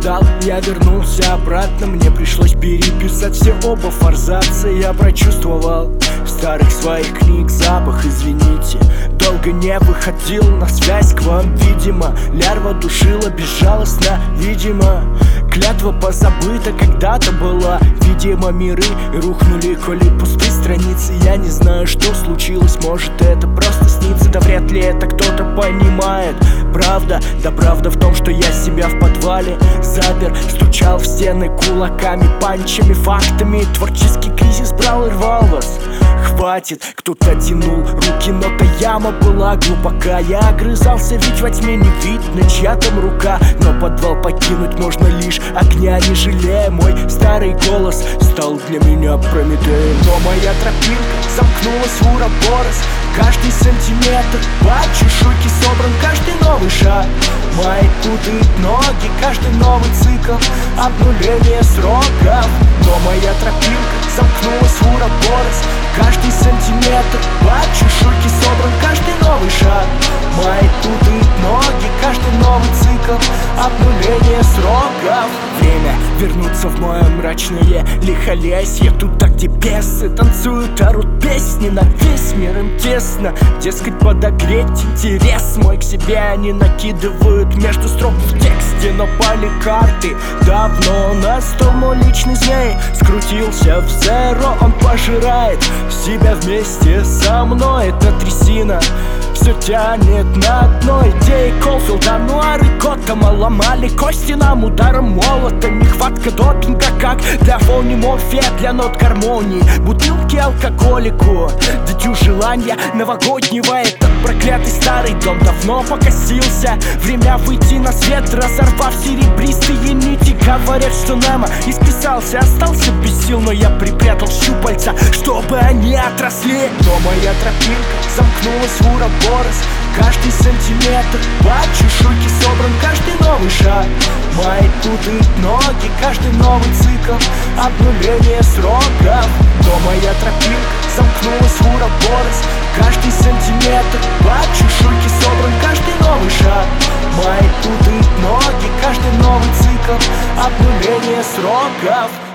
ждал, я вернулся обратно. Мне пришлось переписать все оба форзаца. Я прочувствовал старых своих книг запах, извините. Долго не выходил на связь к вам, видимо. Лярва душила безжалостно, видимо. Клятва позабыта когда-то была. Видимо, миры рухнули, коли пустые страницы. Я не знаю, что случилось, может это просто снится. Да вряд ли это кто-то понимает. Правда, да правда в том, что я себя в подвале запер. Стучал в стены кулаками, панчами, фактами. Творческий кризис брал и рвал вас. Хватит, кто-то тянул руки, но та яма была глубока. Я огрызался, ведь во тьме не видно, чья там рука. Но подвал покинуть можно лишь огня, не жалея. Мой старый голос стал для меня Прометеем. Но моя тропинка замкнулась в уроборос. Каждый сантиметр по чешуйке собран, каждый новый шаг мои путают ноги, каждый новый цикл обнуление сроков. Но моя тропинка замкнулась в уроборос. Каждый сантиметр по чешуйке собран, каждый новый шаг мои путают ноги, каждый новый цикл обнуление сроков. Время вернуться в мое мрачное лихолесье. Туда, где бесы танцуют, орут песни. На весь мир им тесно, дескать, подогреть интерес мой к себе они накидывают между строк в тексте. Но поликарты давно на стол мой личный змей скрутился в зеро. Он пожирает себя вместе со мной. Это трясина все тянет на одной идее. Колфилд, Ануар и Готэма ломали кости нам ударом молота. Нехватка допинга, как для фониморфия, для нот гармонии. Бутылки алкоголику, дитю желания новогоднего. Этот проклятый старый дом давно покосился. Время выйти на свет, разорвав серебристые нити. Говорят, что Немо исписался, остался без сил. Но я припрятал щупальца, чтобы они отросли. Но моя тропинка замкнулась в уроборос. Каждый сантиметр по чешуйке собран, каждый новый шаг мои путают ноги, каждый новый цикл обнуление сроков. Но моя тропинка замкнулась в уроборос. Каждый сантиметр по чешуйке собран, каждый новый шаг мои путают ноги, каждый новый цикл обнуление сроков.